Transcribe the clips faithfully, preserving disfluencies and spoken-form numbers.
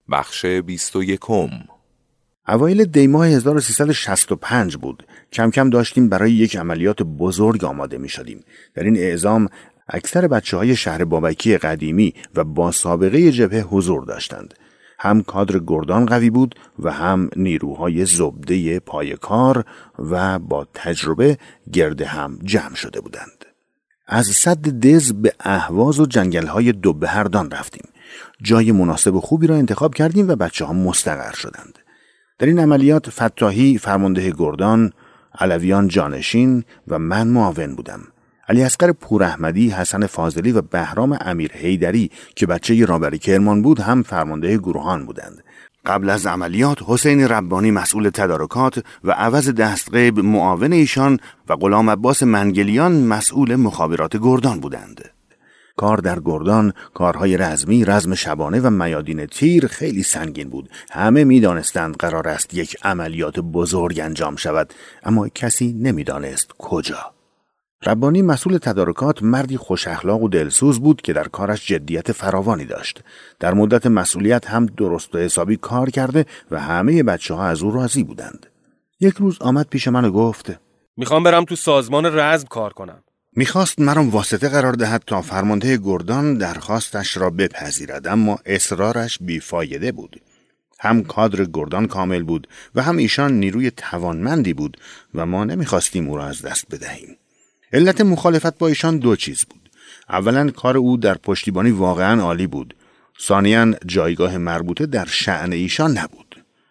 بخش بیست و یکم. اوایل دی ماه هزار و سیصد و شصت و پنج بود. کم کم داشتیم برای یک عملیات بزرگ آماده می شدیم. در این اعزام اکثر بچه های شهر بابکی قدیمی و با سابقه جبهه حضور داشتند. هم کادر گردان قوی بود و هم نیروهای زبده پای کار و با تجربه گرد هم جمع شده بودند. از سد دز به اهواز و جنگل‌های دوبهردان رفتیم. جای مناسب و خوبی را انتخاب کردیم و بچه ها مستقر شدند. در این عملیات فتاحی فرمانده گردان، علویان جانشین و من معاون بودم. علی اصغر پوراحمدی، حسن فاضلی و بهرام امیر حیدری که بچه رابری کرمان بود هم فرمانده گروهان بودند. قبل از عملیات حسین ربانی مسئول تدارکات و عوض دستغیب معاون ایشان و غلام عباس منگلیان مسئول مخابرات گردان بودند. کار در گردان، کارهای رزمی، رزم شبانه و میادین تیر خیلی سنگین بود. همه می دانستند قرار است یک عملیات بزرگ انجام شود، اما کسی نمی دانست کجا. ربانی مسئول تدارکات مردی خوش اخلاق و دلسوز بود که در کارش جدیت فراوانی داشت. در مدت مسئولیت هم درست و حسابی کار کرده و همه بچه ها از او راضی بودند. یک روز آمد پیش من و گفت: میخوام برم تو سازمان رزم کار کنم. میخواست مرا واسطه قرار دهد تا فرمانده گردان درخواستش را بپذیرد، اما اصرارش بیفایده بود. هم کادر گردان کامل بود و هم ایشان نیروی توانمندی بود و ما نمیخواستیم او را از دست بدهیم. علت مخالفت با ایشان دو چیز بود. اولا کار او در پشتیبانی واقعا عالی بود. ثانیاً جایگاه مربوطه در شأن ایشان نبود.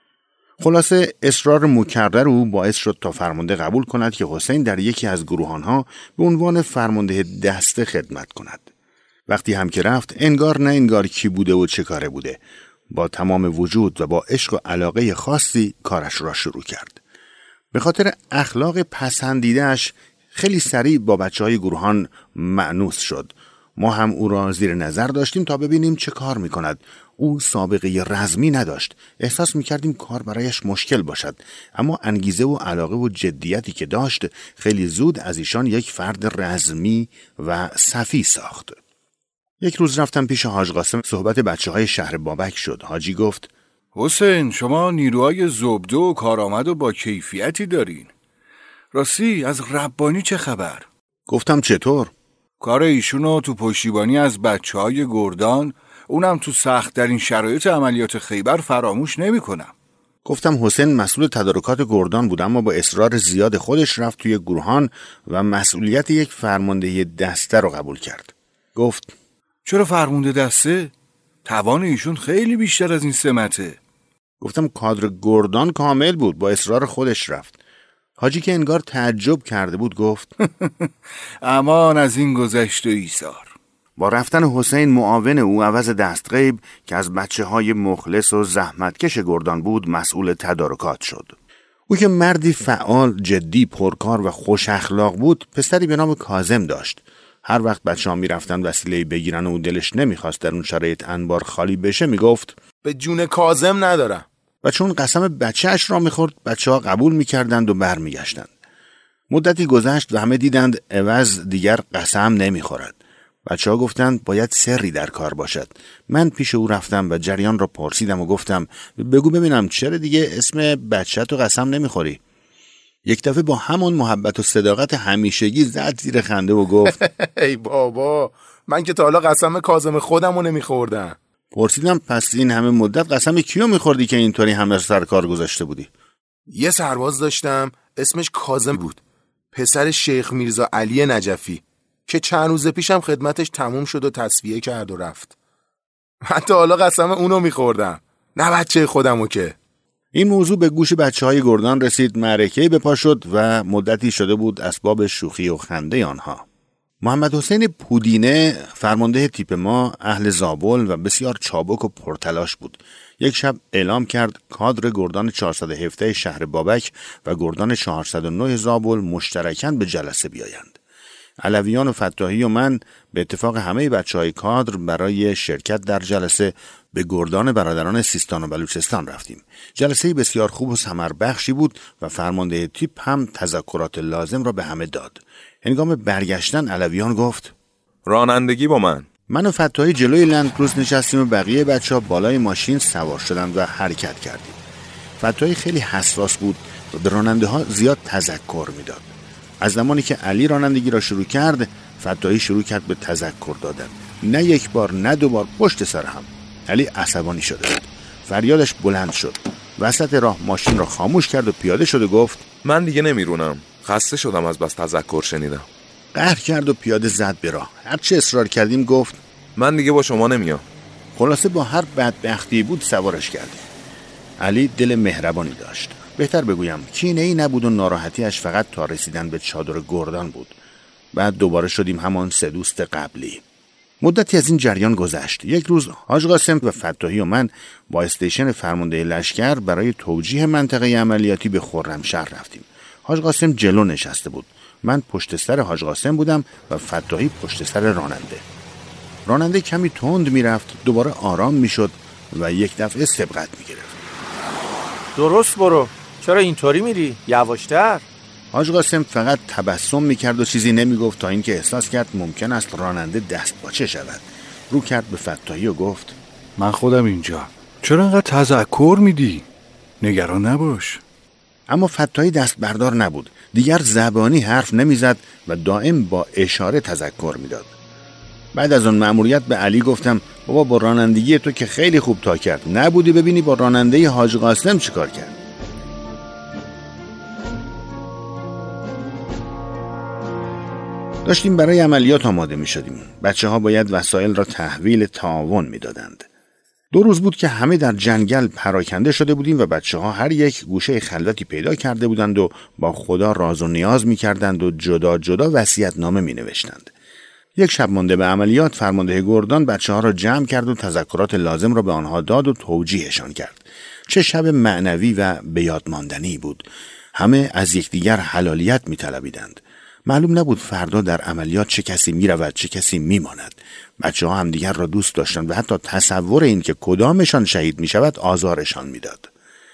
خلاصه اصرار مکرر او باعث شد تا فرمانده قبول کند که حسین در یکی از گروهانها به عنوان فرمانده دسته خدمت کند. وقتی هم که رفت انگار نه انگار کی بوده و چه کاره بوده. با تمام وجود و با عشق و علاقه خاصی کارش را شروع کرد. به خاطر اخلاق پسندیده‌اش خیلی سریع با بچه‌های گروهان مأنوس شد. ما هم او را زیر نظر داشتیم تا ببینیم چه کار می‌کند. او سابقه رزمی نداشت. احساس می‌کردیم کار برایش مشکل باشد، اما انگیزه و علاقه و جدیتی که داشت خیلی زود از ایشان یک فرد رزمی و صفی ساخت. یک روز رفتم پیش حاج قاسم، صحبت بچه‌های شهر بابک شد. حاجی گفت: حسین، شما نیروهای زبده و کارآمد و با کیفیتی دارین. راستی از ربانی چه خبر؟ گفتم چطور؟ کار ایشونو تو پشتیبانی از بچه‌های گردان، اونم تو سخت در این شرایط عملیات خیبر فراموش نمی کنم. گفتم حسین مسئول تدارکات گردان بود، اما با اصرار زیاد خودش رفت توی گروهان و مسئولیت یک فرمانده دسته رو قبول کرد. گفت: چرا فرمانده دسته؟ توان ایشون خیلی بیشتر از این سمته. گفتم کادر گردان کامل بود، با اصرار خودش رفت. حاجی که انگار تعجب کرده بود گفت: امان از این گذشت و ایثار. با رفتن حسین معاون او عوض دستغیب که از بچه های مخلص و زحمتکش گردان بود مسئول تدارکات شد. او که مردی فعال، جدی، پرکار و خوش اخلاق بود، پسری به نام کاظم داشت. هر وقت بچه ها می رفتن وسیله بگیرن و دلش نمیخواست در اون شرایط انبار خالی بشه میگفت: به جون کاظم ندارم. و چون قسم بچه‌اش را میخورد بچه ها قبول میکردند و برمیگشتند. مدتی گذشت و همه دیدند عوض دیگر قسم نمیخورد. بچه ها گفتند باید سری در کار باشد. من پیش او رفتم و جریان را پرسیدم و گفتم: بگو ببینم چرا دیگه اسم بچه تو قسم نمیخوری؟ یک دفعه با همون محبت و صداقت همیشگی زد زیر خنده و گفت: ای بابا، من که تا حالا قسم کاظم خودمو نمیخوردم. پرسیدم پس این همه مدت قسم کیو میخوردی که اینطوری همه سر کار گذاشته بودی؟ یه سرباز داشتم اسمش کاظم بود، پسر شیخ میرزا علی نجفی، که چند روز پیشم خدمتش تموم شد و تصفیه کرد و رفت. من تا حالا قسم اونو میخوردم، نه بچه خودمو که. این موضوع به گوش بچه های گردان رسید. معرکه‌ای به پا شد و مدتی شده بود اسباب شوخی و خنده آنها. محمد حسین پودینه فرمانده تیپ ما اهل زابل و بسیار چابک و پرتلاش بود. یک شب اعلام کرد کادر گردان چهارصد و هفده شهر بابک و گردان چهارصد و نه زابل مشترکاً به جلسه بیایند. علویان و فتاحی و من به اتفاق همه بچه‌های کادر برای شرکت در جلسه به گردان برادران سیستان و بلوچستان رفتیم. جلسه بسیار خوب و ثمربخشی بود و فرمانده تیپ هم تذکرات لازم را به همه داد. هنگام برگشتن علویان گفت: رانندگی با من. من و فتاحی جلوی لندکروز نشستیم و بقیه بچه‌ها بالای ماشین سوار شدند و حرکت کردیم. فتاحی خیلی حساس بود و به راننده ها زیاد تذکر میداد. از زمانی که علی رانندگی را شروع کرد، فتاحی شروع کرد به تذکر دادن. نه یک بار نه دو بار، پشت سر هم. علی عصبانی شده بود. فریادش بلند شد. وسط راه ماشین را خاموش کرد و پیاده شد و گفت من دیگه نمیرونم. خسته شدم از بس تذکر شنیدم. قهر کرد و پیاده زد به راه. هرچه اصرار کردیم گفت من دیگه با شما نمیام. خلاصه با هر بدبختی بود سوارش کردیم. علی دل مهربانی داشت. بهتر بگویم کینه‌ای نبود و ناراحتیش فقط تا رسیدن به چادر گردان بود. بعد دوباره شدیم همان سه دوست قبلی. مدتی از این جریان گذشت. یک روز حاج قاسم و فتاحی و من با استیشن فرمانده لشکر برای توجیه منطقه عملیاتی به خرمشهر رفتیم. حاج قاسم جلو نشسته بود. من پشت سر حاج قاسم بودم و فتاحی پشت سر راننده. راننده کمی تند میرفت، دوباره آرام میشد و یک دفعه سبقت میگرفت. درست برو. چرا اینطوری میری؟ یواشتر. حاج قاسم فقط تبسم میکرد و چیزی نمیگفت تا اینکه احساس کرد ممکن است راننده دست باچه شود. رو کرد به فتاحی و گفت من خودم اینجا. چرا انقدر تذکر میدی؟ نگران نباش. اما فتاحی دست بردار نبود. دیگر زبانی حرف نمیزد و دائم با اشاره تذکر میداد. بعد از اون مأموریت به علی گفتم بابا با رانندگی تو که خیلی خوب تا کرد، نبودی ببینی با راننده حاج قاسم چیکار کرد. داشتیم برای عملیات آماده می شدیم. بچه ها باید وسایل را تحویل تعاون می دادند. دو روز بود که همه در جنگل پراکنده شده بودیم و بچه ها هر یک گوشه خلوتی پیدا کرده بودند و با خدا راز و نیاز می کردند و جدا جدا وصیت‌نامه می نوشتند. یک شب مانده به عملیات فرمانده گردان بچه ها را جمع کرد و تذکرات لازم را به آنها داد و توجیهشان کرد. چه شب معنوی و به یاد ماندنی بود. همه از یکدیگر حلالیت می طلبیدند. معلوم نبود فردا در عملیات چه کسی می رود چه کسی می ماند. بچه ها هم دیگر را دوست داشتند و حتی تصور این که کدامشان شهید می شود آزارشان می داد.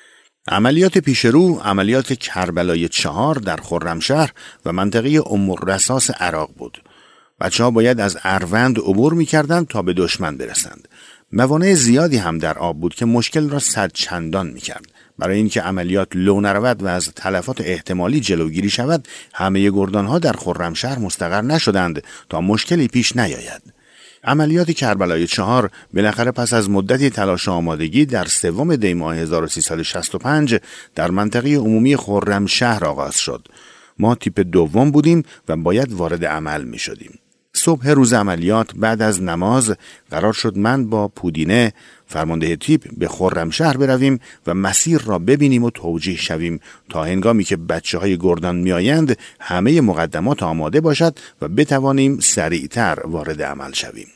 عملیات پیش رو عملیات کربلای چهار در خرمشهر و منطقه ام الرصاص عراق بود. بچه ها باید از اروند عبور می کردند تا به دشمن برسند. موانع زیادی هم در آب بود که مشکل را صد چندان می کرد. برای اینکه عملیات لو نرود و از تلفات احتمالی جلوگیری شود، همه گردانها در خرمشهر مستقر نشدند تا مشکلی پیش نیاید. عملیات کربلای چهار بالاخره پس از مدتی تلاش و آمادگی در سوم دی ماه هزار و سیصد و شصت و پنج در منطقه عمومی خرمشهر آغاز شد. ما تیپ دوم بودیم و باید وارد عمل می شدیم. صبح روز عملیات بعد از نماز قرار شد من با پودینه فرمانده تیپ به خرمشهر برویم و مسیر را ببینیم و توجیه شویم تا هنگامی که بچه های گردان می آیند همه مقدمات آماده باشد و بتوانیم سریعتر وارد عمل شویم.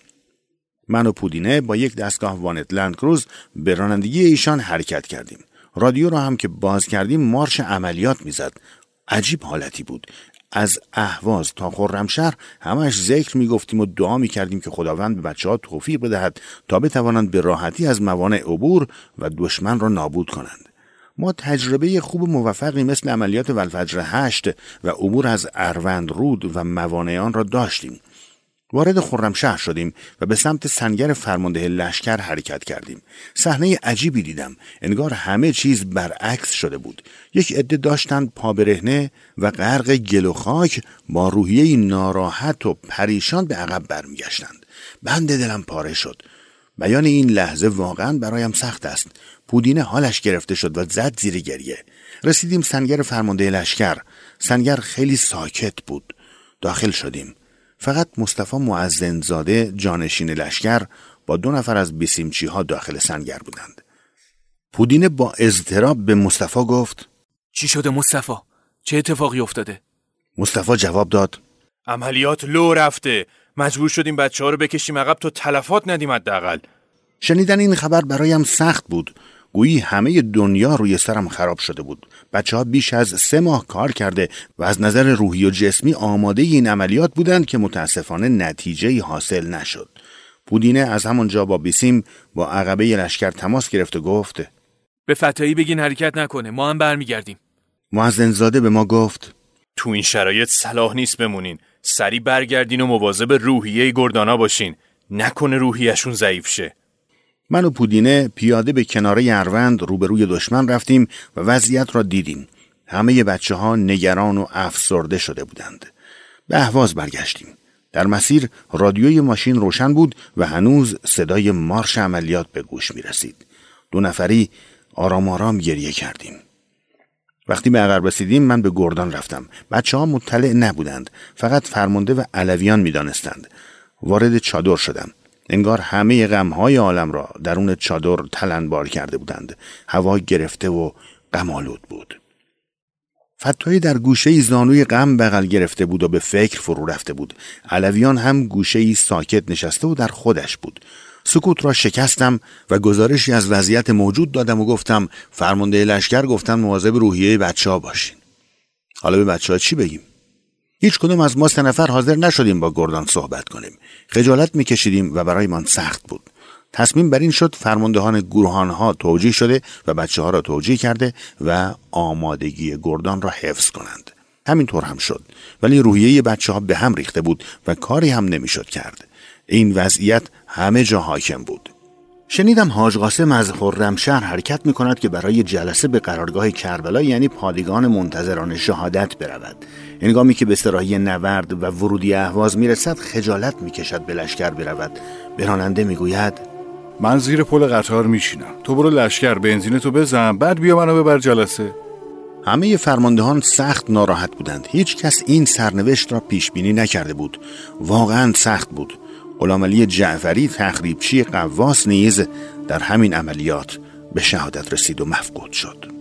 من و پودینه با یک دستگاه وانت لندکروز به رانندگی ایشان حرکت کردیم. رادیو را هم که باز کردیم مارش عملیات می زد. عجیب حالتی بود. از اهواز تا خرمشهر همش ذکر می گفتیم و دعا می کردیم که خداوند به بچه ها توفیق بدهد تا بتوانند به راحتی از موانع عبور و دشمن را نابود کنند. ما تجربه خوب و موفقی مثل عملیات والفجر هشت و عبور از اروند رود و موانع آن را داشتیم. وارد خرمشهر شدیم و به سمت سنگر فرمانده لشکر حرکت کردیم. صحنه عجیبی دیدم. انگار همه چیز برعکس شده بود. یک عده داشتند پا برهنه و غرق گل و خاک با روحیه ناراحت و پریشان به عقب برمیگشتند. بند دلم پاره شد. بیان این لحظه واقعا برایم سخت است. پودینه حالش گرفته شد و زد زیر گریه. رسیدیم سنگر فرمانده لشکر. سنگر خیلی ساکت بود. داخل شدیم. فقط مصطفی معزنزاده جانشین لشکر با دو نفر از بیسیمچی ها داخل سنگر بودند. پودینه با اضطراب به مصطفی گفت چی شده مصطفی؟ چه اتفاقی افتاده؟ مصطفی جواب داد عملیات لو رفته. مجبور شدیم بچه ها رو بکشیم عقب تا تلفات ندیم حداقل. شنیدن این خبر برایم سخت بود. گویی همه دنیا روی سرم خراب شده بود. بچه ها بیش از سه ماه کار کرده و از نظر روحی و جسمی آماده این عملیات بودند که متاسفانه نتیجه‌ای حاصل نشد. پودینه از همونجا با بیسیم با عقبه لشکر تماس گرفت و گفت به فتاحی بگین حرکت نکنه، ما هم برمیگردیم. معزنزاده به ما گفت تو این شرایط صلاح نیست بمونین. سری برگردین و مواظب روحیه گردانا باشین. نکنه روحیشون ضعیف شه. من و پودینه پیاده به کناره اروند روبروی دشمن رفتیم و وضعیت را دیدیم. همه بچه ها نگران و افسرده شده بودند. به اهواز برگشتیم. در مسیر رادیوی ماشین روشن بود و هنوز صدای مارش عملیات به گوش می رسید. دو نفری آرام آرام گریه کردیم. وقتی به عقب رسیدیم من به گردان رفتم. بچه ها مطلع نبودند. فقط فرمانده و علویان می دانستند. وارد چادر شدم. انگار همه غمهای عالم را درون چادر تلنبار کرده بودند. هوا گرفته و غم‌آلود بود. فتوی در گوشه‌ای زانوی غم بغل گرفته بود و به فکر فرو رفته بود. علویان هم گوشه‌ای ساکت نشسته و در خودش بود. سکوت را شکستم و گزارشی از وضعیت موجود دادم و گفتم فرمانده لشکر گفتن مواظب روحیه بچه‌ها باشین. حالا به بچه‌ها چی بگیم؟ هیچ کدوم از ما سه نفر حاضر نشدیم با گردان صحبت کنیم. خجالت می‌کشیدیم و برایمان سخت بود. تصمیم بر این شد فرماندهان گروهانها توجیه شده و بچه ها را توجیه کرده و آمادگی گردان را حفظ کنند. همینطور هم شد، ولی روحیه بچه ها به هم ریخته بود و کاری هم نمیشد کرد. این وضعیت همه جا حاکم بود. شنیدم حاج قاسم از خرمشهر حرکت می کند که برای جلسه به قرارگاه کربلا یعنی پادگان منتظران شهادت برود. هنگامی که به سراحی نورد و ورودی اهواز می رسد خجالت می کشد به لشکر برود. به راننده می گوید من زیر پل قطار میشینم، تو برو لشکر بنزین تو بزن، بعد بیا منو ببر جلسه. همه فرماندهان سخت ناراحت بودند. هیچ کس این سرنوشت را پیش بینی نکرده بود. واقعا سخت بود. غلام علی جعفری تخریبچی قواس نیز در همین عملیات به شهادت رسید و مفقود شد.